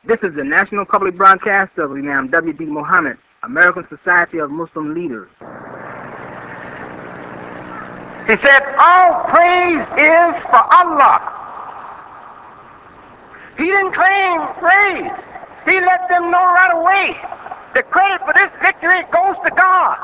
This is the National Public Broadcast of Imam W.D. Muhammad, American Society of Muslim Leaders. He said, all praise is for Allah. He didn't claim praise. He let them know right away. The credit for this victory goes to God.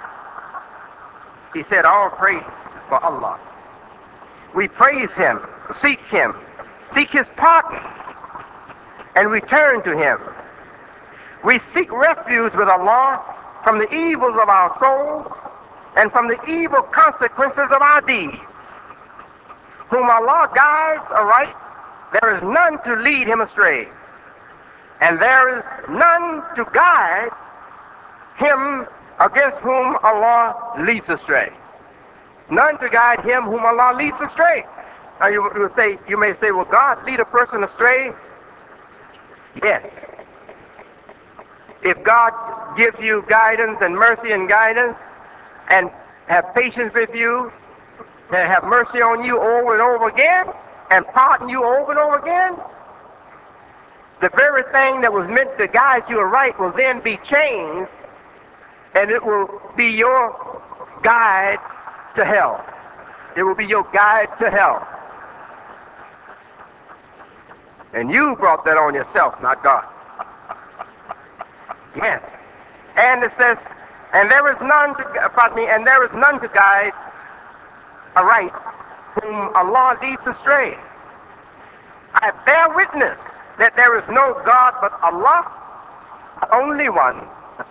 He said, all praise for Allah. We praise Him, seek His pardon, and return to Him. We seek refuge with Allah from the evils of our souls and from the evil consequences of our deeds. Whom Allah guides aright, there is none to lead him astray, and there is none to guide him against whom Allah leads astray. None to guide him whom Allah leads astray. Now you may say, will God lead a person astray? Yes. If God gives you guidance and mercy and guidance and have patience with you, and have mercy on you over and over again, and pardon you over and over again, the very thing that was meant to guide you aright will then be changed, and it will be your guide to hell. It will be your guide to hell. And you brought that on yourself, not God. Yes. And it says, and there is none to guide aright whom Allah leads astray. I bear witness that there is no God but Allah, the only one.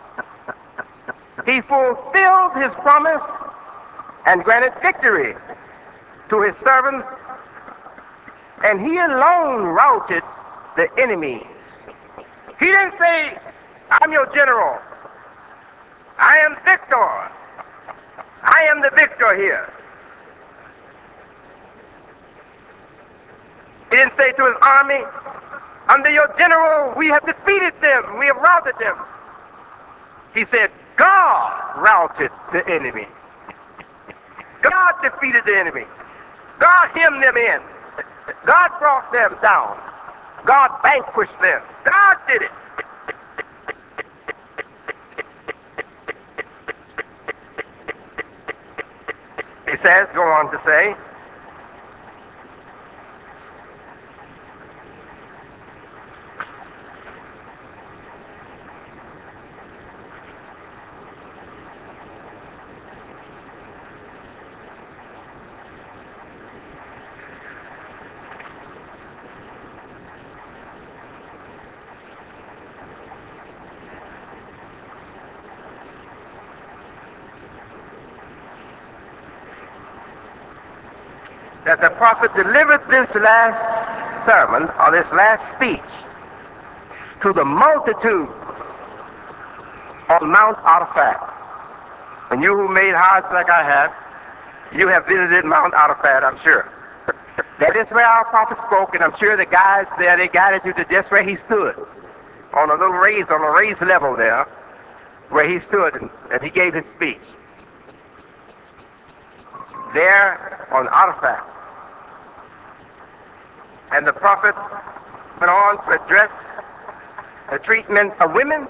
He fulfilled His promise and granted victory to His servants, and He alone routed the enemies. He didn't say, I'm your general. I am victor. I am the victor here. He didn't say to his army, under your general, we have defeated them. We have routed them. He said, God routed the enemy. God defeated the enemy. God hemmed them in. God brought them down. God vanquished them. God did it. He says, go on to say, that the prophet delivered this last sermon, or this last speech, to the multitude on Mount Arafat. And you who made Hajj like I have, you have visited Mount Arafat, I'm sure. That is where our prophet spoke, and I'm sure the guys there, they guided you to just where he stood, on a raised level there, where he stood, and he gave his speech. There on Arafat. And the prophet went on to address the treatment of women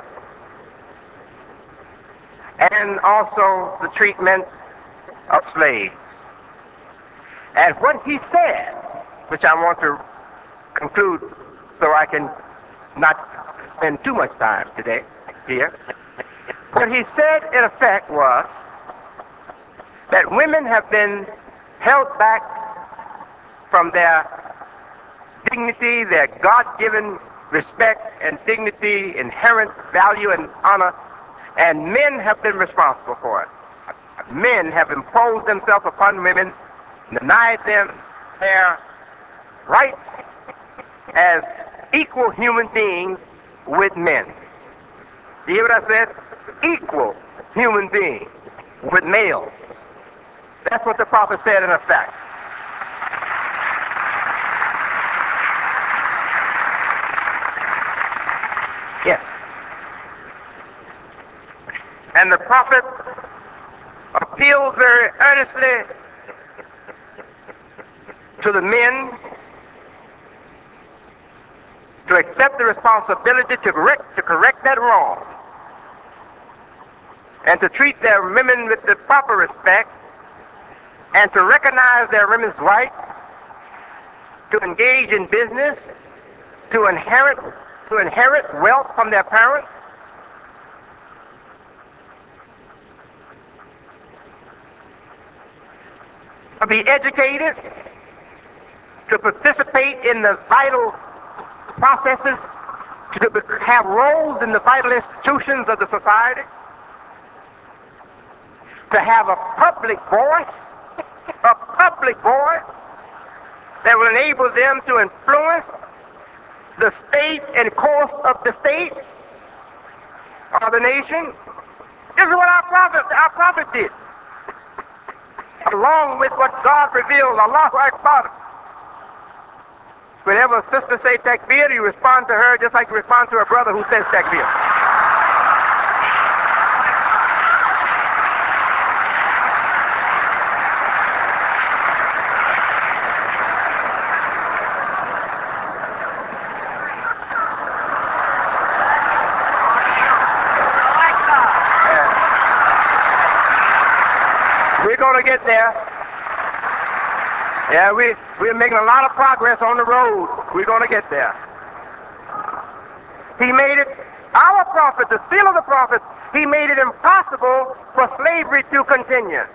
and also the treatment of slaves. And what he said, which I want to conclude so I can not spend too much time today here, what he said in effect was that women have been held back from their dignity, their God-given respect and dignity, inherent value and honor, and men have been responsible for it. Men have imposed themselves upon women, denied them their rights as equal human beings with men. Do you hear what I said? Equal human beings with males. That's what the prophet said in effect. Yes. And the prophet appealed very earnestly to the men to accept the responsibility to correct that wrong, and to treat their women with the proper respect, and to recognize their women's rights, to engage in business, to inherit wealth from their parents, to be educated, to participate in the vital processes, to have roles in the vital institutions of the society, to have a public voice that will enable them to influence the state and course of the state or the nation. This is what our prophet did, along with what God revealed. Allahu Akbar. Whenever a sister says takbir, you respond to her just like you respond to a brother who says takbir. We're going to get there. Yeah, we're making a lot of progress on the road. We're going to get there. He made it, our prophet, the seal of the prophet, he made it impossible for slavery to continue.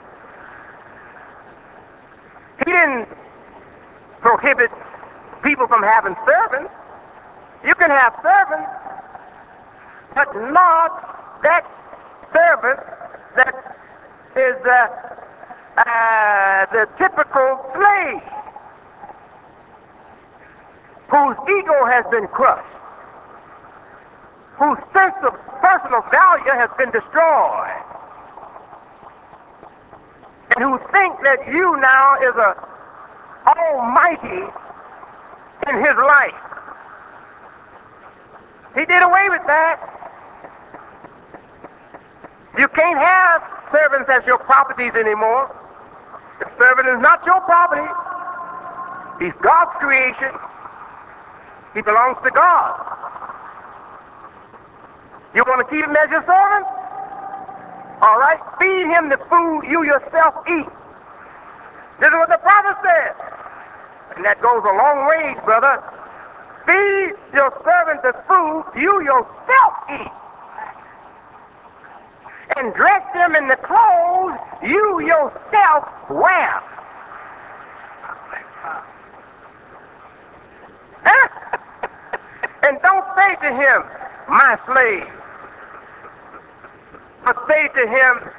He didn't prohibit people from having servants. You can have servants, but not that servant that is the typical slave whose ego has been crushed, whose sense of personal value has been destroyed, and who think that you now is a almighty in his life. He did away with that. You can't have servants as your properties anymore. The servant is not your property. He's God's creation. He belongs to God. You want to keep him as your servant? All right, feed him the food you yourself eat. This is what the prophet said. And that goes a long ways, brother. Feed your servant the food you yourself eat. And dress them in the clothes you yourself wear. And don't say to him, my slave, but say to him,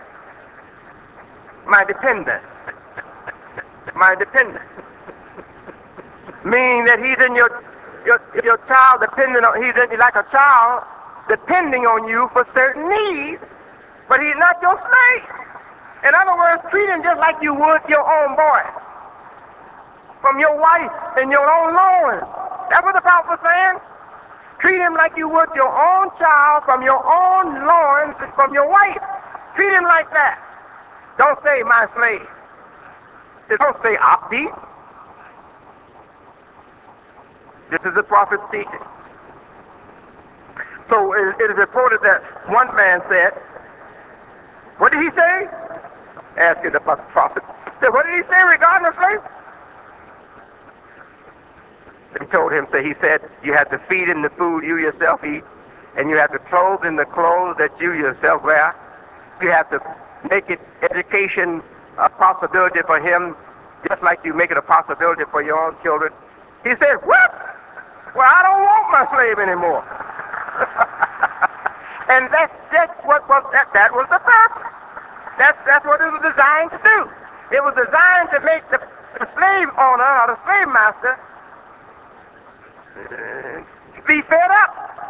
my dependent. My dependent. Meaning that he's in your child dependent on, he's like a child depending on you for certain needs, but he's not your slave. In other words, treat him just like you would your own boy, from your wife and your own loins. That's what the prophet was saying. Treat him like you would your own child from your own loins, from your wife. Treat him like that. Don't say my slave. Don't say Abdi. This is the prophet's teaching. So it is reported that one man said, what did he say? Asking about the prophet. What did he say regarding the slave? They told him, he said, you have to feed him the food you yourself eat, and you have to clothe him the clothes that you yourself wear. You have to make it education a possibility for him, just like you make it a possibility for your own children. He said, what? Well, I don't want my slave anymore. And that was the purpose. That's what it was designed to do. It was designed to make the slave owner or the slave master be fed up,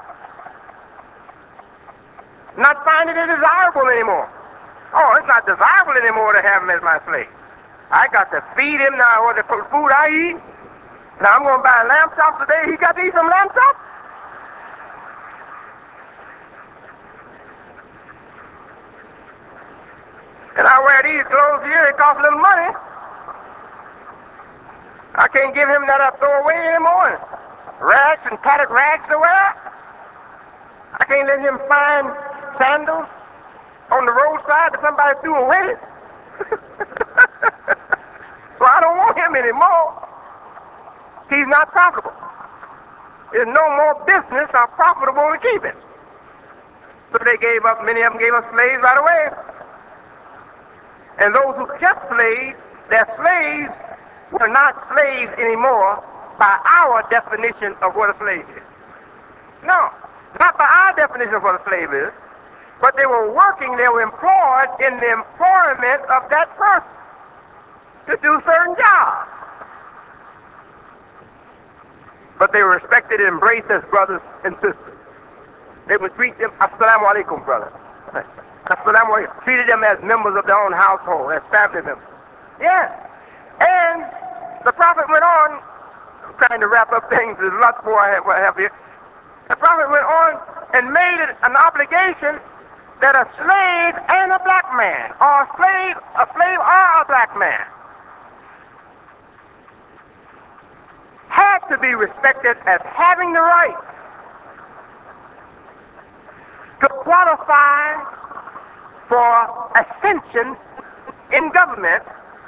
not finding it desirable anymore. Oh, it's not desirable anymore to have him as my slave. I got to feed him now with the food I eat. Now I'm going to buy lamb chops today. He got to eat some lamb chops. And I wear these clothes here. It costs a little money. I can't give him that I throw away anymore. Rags and tattered rags to wear. I can't let him find sandals on the roadside that somebody threw away. So I don't want him anymore. He's not profitable. There's no more business or profitable to keep it. So they gave up, many of them gave up slaves right away. And those who kept slaves, their slaves were not slaves anymore by our definition of what a slave is. No, not by our definition of what a slave is, but they were working, they were employed in the employment of that person to do certain jobs. But they were respected and embraced as brothers and sisters. They would treat them, assalamu alaikum, brother. Assalamu alaikum. Treated them as members of their own household, as family members. Yes. And the Prophet went on, I'm trying to wrap up things, there's lots more I have here. The Prophet went on and made it an obligation that a slave and a black man, or a slave or a black man, had to be respected as having the right to qualify for ascension in government,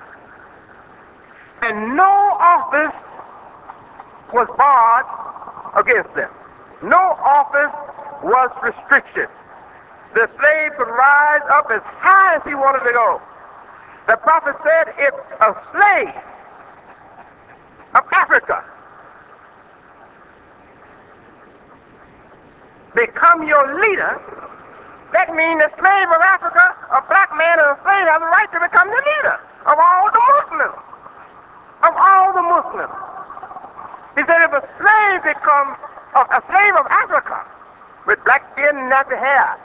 and no office was barred against them. No office was restricted. The slave could rise up as high as he wanted to go. The Prophet said, if a slave of Africa become your leader, that means the slave of Africa, a black man or a slave, has the right to become the leader of all the Muslims. Of all the Muslims. He said if a slave becomes a slave of Africa with black skin and nappy hair,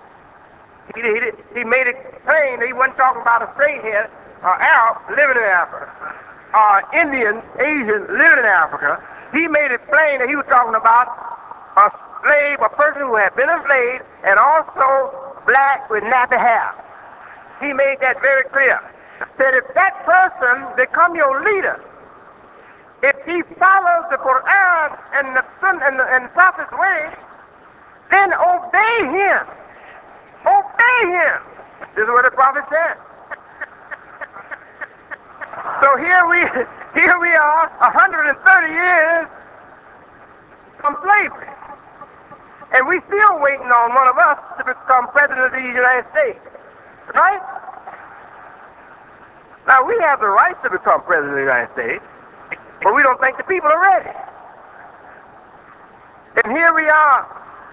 he made it plain that he wasn't talking about a straight head or Arab living in Africa, or Indian, Asian living in Africa. He made it plain that he was talking about a slave, a person who had been a slave, and also black with nappy hair. He made that very clear. Said if that person become your leader, if he follows the Quran and the Sunnah and the Prophet's way, then obey him. Obey him. This is what the Prophet said. So here we are, 130 years from slavery. And we still waiting on one of us to become president of the United States. Right? Now we have the right to become president of the United States, but we don't think the people are ready. And here we are,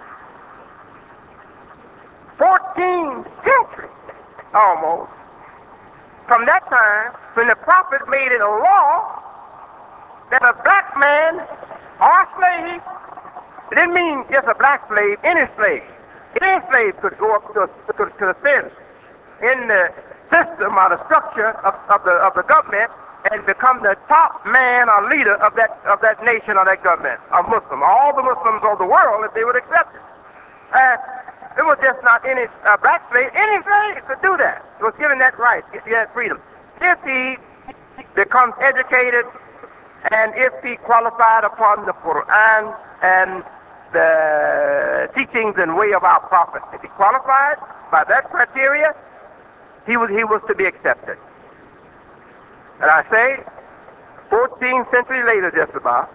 14 centuries almost, from that time when the Prophet made it a law that a black man or slave, it didn't mean just a black slave, any slave. Any slave could go up to the fence in the system or the structure of the government and become the top man or leader of that nation or that government, a Muslim. All the Muslims of the world, if they would accept it. It was just not any black slave. Any slave could do that. It was given that right, that freedom. If he becomes educated and if he qualified upon the Quran and the teachings and way of our Prophet, if he qualified by that criteria, he was to be accepted. And I say, 14th century later just about,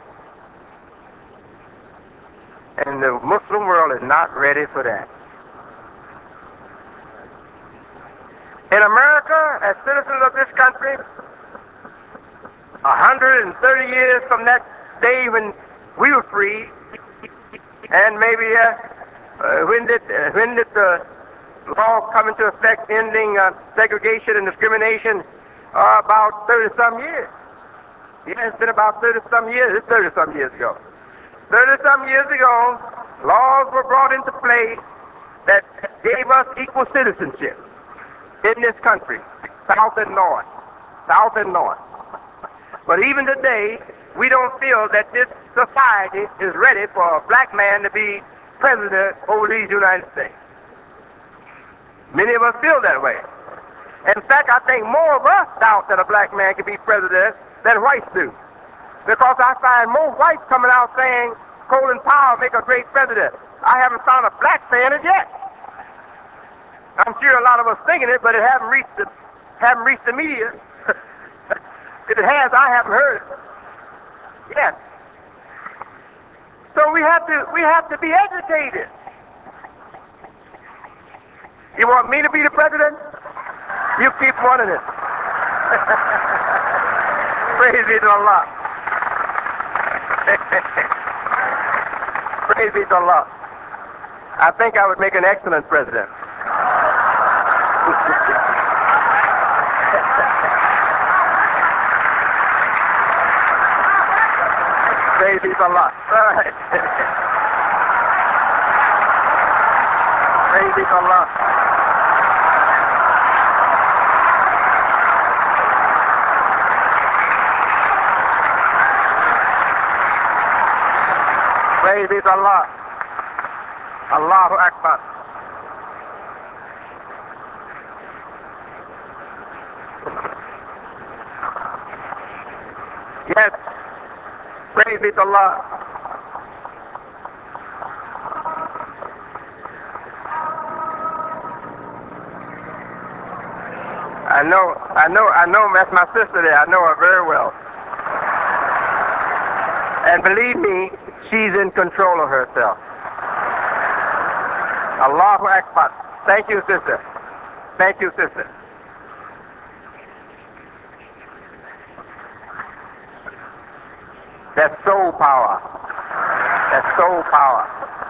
and the Muslim world is not ready for that. In America, as citizens of this country, 130 years from that day when we were free, and maybe when did the law come into effect ending segregation and discrimination? About 30-some years. Yeah, it's been about 30-some years. It's 30-some years ago. 30-some years ago, laws were brought into play that gave us equal citizenship in this country, South and North. South and North. But even today, we don't feel that this society is ready for a black man to be president over these United States. Many of us feel that way. In fact, I think more of us doubt that a black man can be president than whites do. Because I find more whites coming out saying Colin Powell make a great president. I haven't found a black saying it yet. I'm sure a lot of us thinking it, but it haven't reached the media. If it has, I haven't heard it. Yes. So we have to be educated. You want me to be the president? You keep wanting it. Praise be to Allah. Praise be to Allah. I think I would make an excellent president. Praise be to Allah. All right. Praise be to Allah. Praise be to Allah. Allahu Akbar. Yes. Praise be to Allah. I know, that's my sister there. I know her very well. And believe me, she's in control of herself. Allahu Akbar. Thank you, sister. Thank you, sister. That's soul power. That's soul power.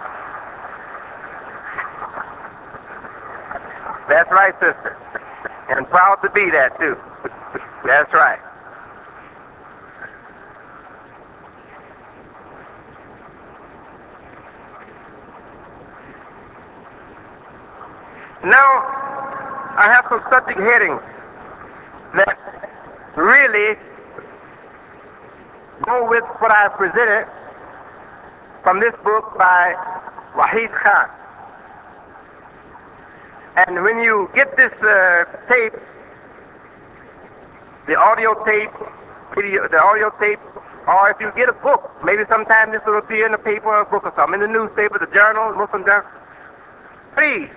That's right, sister. And proud to be that, too. That's right. Now, I have some subject headings that really go with what I presented from this book by Wahid Khan. And when you get this tape, the audio tape, or if you get a book, maybe sometime this will appear in the paper or a book or something, in the newspaper, the journal, Muslim journal, please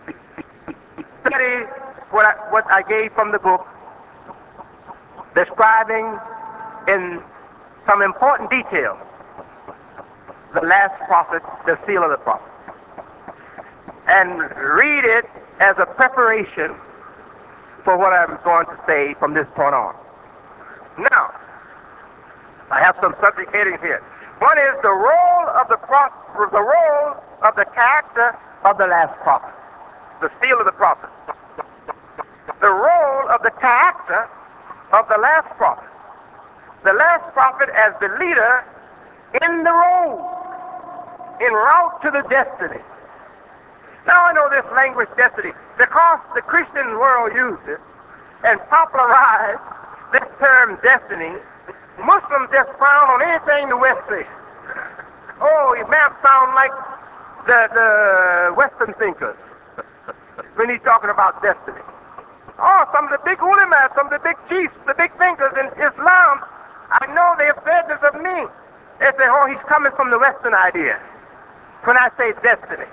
study what I gave from the book, describing in some important detail the last prophet, the seal of the prophet, and read it as a preparation for what I'm going to say from this point on. Now, I have some subject headings here. One is the role of the prophet, the role of the character of the last prophet, the seal of the prophet. The role of the character of the last prophet. The last prophet as the leader in the road, en route to the destiny. Now I know this language, destiny, because the Christian world used it and popularized this term destiny. Muslims just frown on anything the West says. Oh, it may sound like the Western thinkers when he's talking about destiny. Oh, some of the big ulemas, some of the big chiefs, the big thinkers in Islam, I know they have said this of me. They say, oh, he's coming from the Western idea when I say destiny.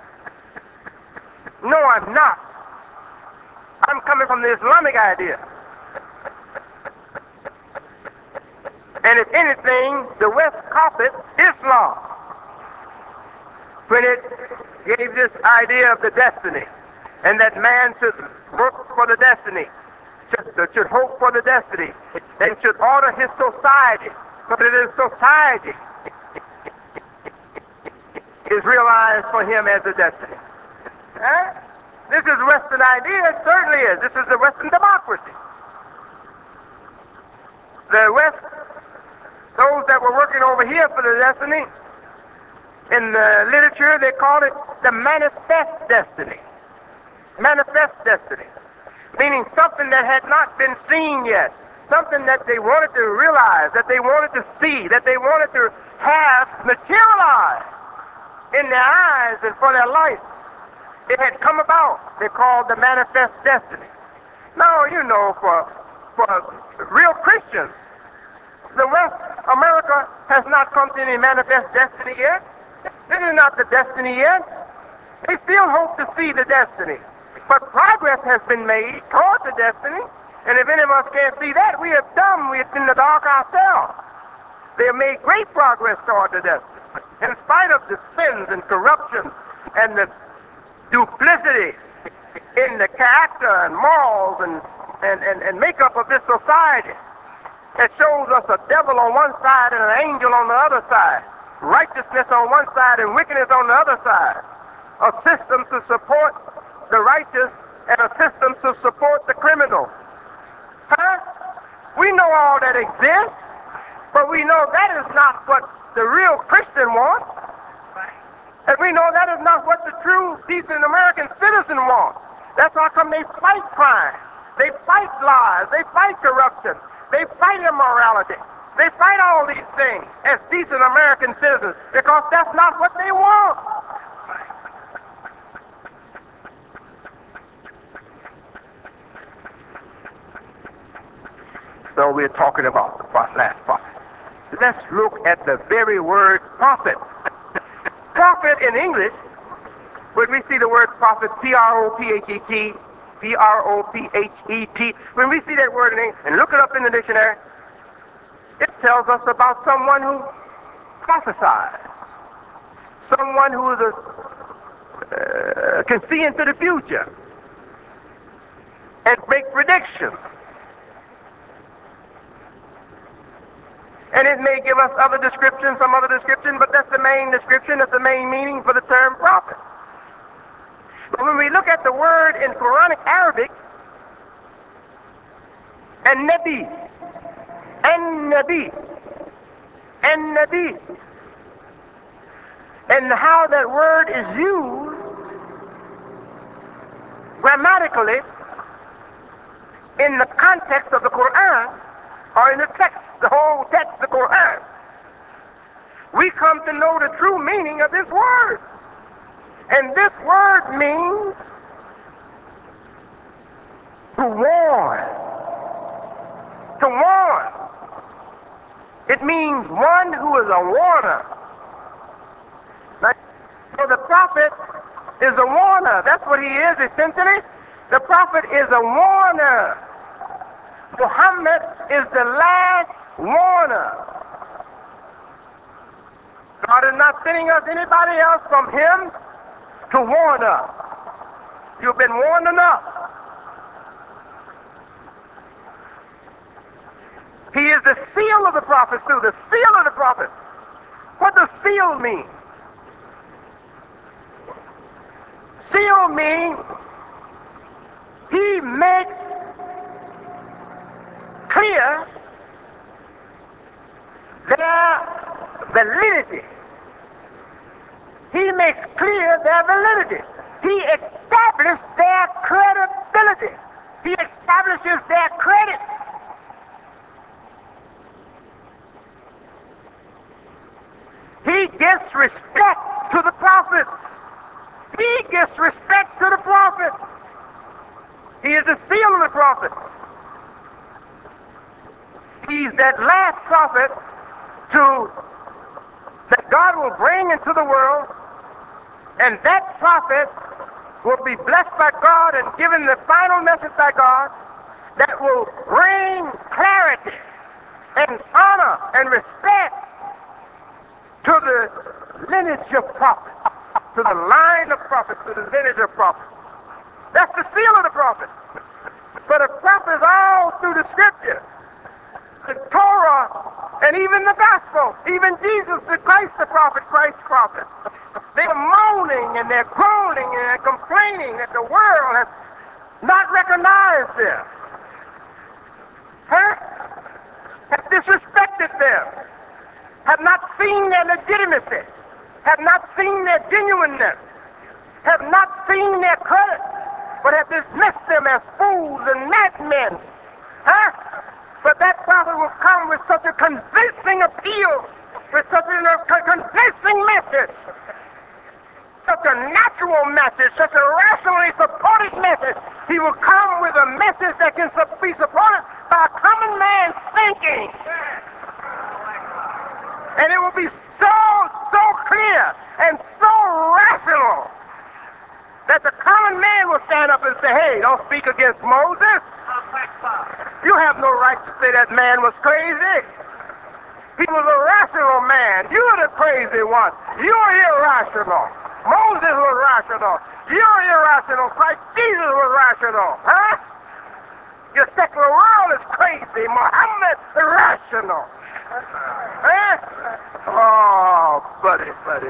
No, I'm not. I'm coming from the Islamic idea. And if anything, the West copied Islam when it gave this idea of the destiny, and that man should work for the destiny, should hope for the destiny, and should order his society, so that his society is realized for him as a destiny. This is Western idea, it certainly is. This is the Western democracy. The West, those that were working over here for the destiny, in the literature they call it the manifest destiny. Manifest destiny. Meaning something that had not been seen yet. Something that they wanted to realize, that they wanted to see, that they wanted to have materialized in their eyes and for their life. It had come about. They called the manifest destiny. Now, you know, for real Christians, The West, America, has not come to any manifest destiny yet. This is not the destiny yet. They still hope to see the destiny. But progress has been made toward the destiny. And if any of us can't see that, we have done. We're in the dark ourselves. They have made great progress toward the destiny. In spite of the sins and corruption and the duplicity in the character and morals and makeup of this society, it shows us a devil on one side and an angel on the other side, righteousness on one side and wickedness on the other side, a system to support the righteous and a system to support the criminal. We know all that exists, but we know that is not what the real Christian wants. And we know that is not what the true, decent American citizen wants. That's how come they fight crime. They fight lies. They fight corruption. They fight immorality. They fight all these things as decent American citizens because that's not what they want. So we're talking about the last prophet. Let's look at the very word prophet. Prophet in English, when we see the word prophet, P-R-O-P-H-E-T, P-R-O-P-H-E-T, when we see that word in English, and look it up in the dictionary, it tells us about someone who prophesies, someone who is can see into the future and make predictions. And it may give us other descriptions, some other description, but that's the main description, that's the main meaning for the term prophet. But when we look at the word in Quranic Arabic, an-nabi, an-nabi, an-nabi, and how that word is used grammatically in the context of the Quran, or in the text, the whole text of the Quran, we come to know the true meaning of this word. And this word means to warn. To warn. It means one who is a warner. So the prophet is a warner. That's what he is, essentially. The prophet is a warner. Muhammad is the last warner. God is not sending us anybody else from him to warn us. You've been warned enough. He is the seal of the prophets too, the seal of the prophets. What does seal mean? Seal means he makes clear their validity. He makes clear their validity. He establishes their credibility. He establishes their credit. He gives respect to the prophets. He gives respect to the prophets. He is the seal of the prophets. He's that last prophet that God will bring into the world, and that prophet will be blessed by God and given the final message by God that will bring clarity and honor and respect to the lineage of prophets, to the line of prophets, to the lineage of prophets. That's the seal of the prophet. But a prophet is all through the scripture. The Torah, and even the gospel, even Jesus, the Christ the prophet, Christ's prophet. They're moaning and they're groaning and they're complaining that the world has not recognized them, has disrespected them, have not seen their legitimacy, have not seen their genuineness, have not seen their credit, but have dismissed them as fools and madmen. But that prophet will come with such a convincing appeal, with such a convincing message, such a natural message, such a rationally supported message. He will come with a message that can be supported by a common man's thinking. And it will be so clear and so rational that the common man will stand up and say, hey, don't speak against Moses. You have no right to say that man was crazy. He was a rational man. You are the crazy one. You are irrational. Moses was rational. You're irrational. Christ Jesus was rational. Huh? Your secular world is crazy. Muhammad is rational. Huh? Oh, buddy.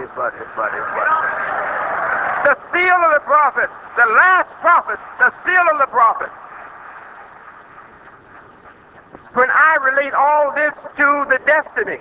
The seal of the prophet, the last prophet, the seal of the prophet. When I relate all this to the destiny,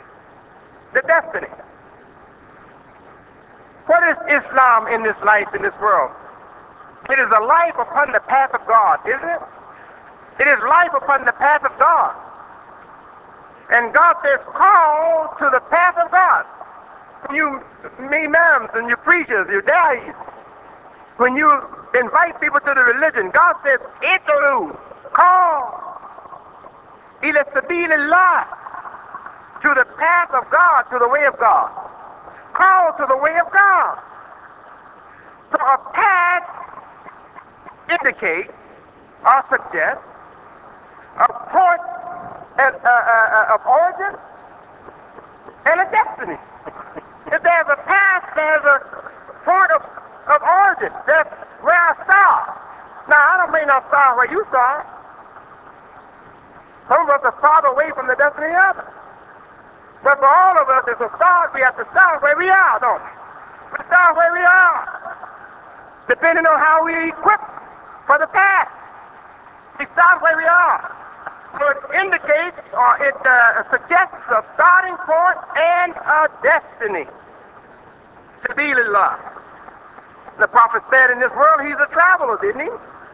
what is Islam in this life, in this world? It is a life upon the path of God, isn't it? It is life upon the path of God. And God says, call to the path of God. When you imams and you preachers, you da'is, when you invite people to the religion, God says, Id'u, call ila sabilillah, to the path of God, to the way of God. Call to the way of God. So a path indicates or suggests a point of origin and a destiny. If there's a path, there's a point of origin. That's where I start. Now, may not start where you start. Some of us are far away from the destiny of it. But for all of us, it's a start. We have to start where we are, don't we? We start where we are, depending on how we equip for the path. We start where we are. So it indicates, or it suggests a starting point and a destiny. Sabilillah. The prophet said in this world he's a traveler, didn't he?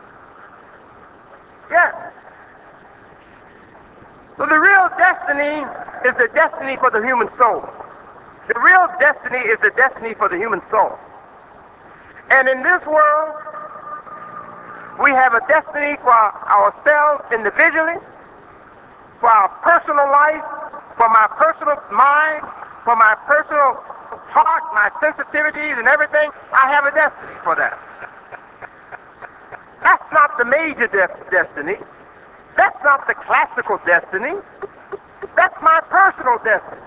Yes. So the real destiny is the destiny for the human soul. The real destiny is the destiny for the human soul. And in this world, we have a destiny for ourselves individually, for our personal life, for my personal mind, for my personal heart, my sensitivities and everything. I have a destiny for that. That's not the major destiny. That's not the classical destiny. That's my personal destiny.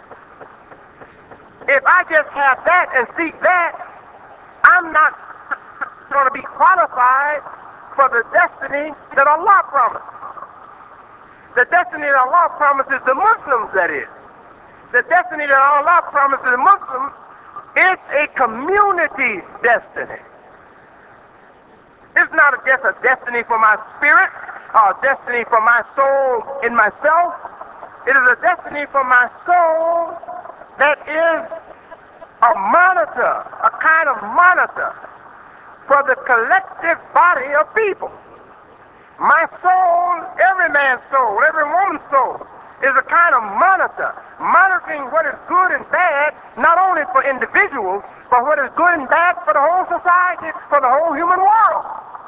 If I just have that and seek that, I'm not going to be qualified for the destiny that Allah promised. The destiny that Allah promises the Muslims, that is. The destiny that Allah promises the Muslims is a community destiny. It's not just a destiny for my spirit, or a destiny for my soul in myself. It is a destiny for my soul that is a monitor, a kind of monitor for the collective body of people. My soul, every man's soul, every woman's soul, is a kind of monitor, monitoring what is good and bad, not only for individuals, but what is good and bad for the whole society, for the whole human world.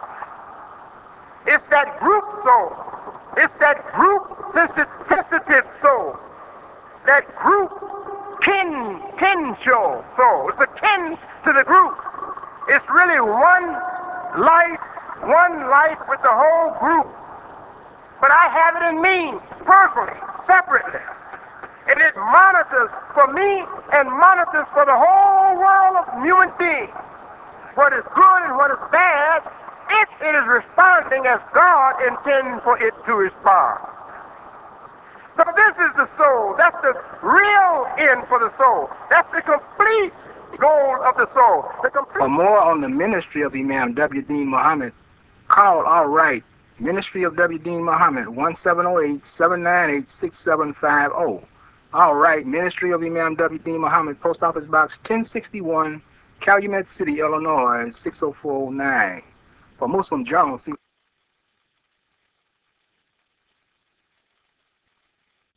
It's that group soul. It's that group sensitive soul. That group kinship soul. It's a kin to the group. It's really one life with the whole group. But I have it in me, personally, separately. And it monitors for me and monitors for the whole world of human beings. What is good and what is bad, if it is responding as God intends for it to respond. So this is the soul. That's the real end for the soul. That's the complete goal of the soul. For more on the ministry of Imam W. Deen Muhammad, call or write Ministry of W. Deen Muhammad, 1708-798-6750. All right, Ministry of Imam W. Deen Muhammad, Post Office Box 1061, Calumet City, Illinois, 60409. For Muslim Journal, see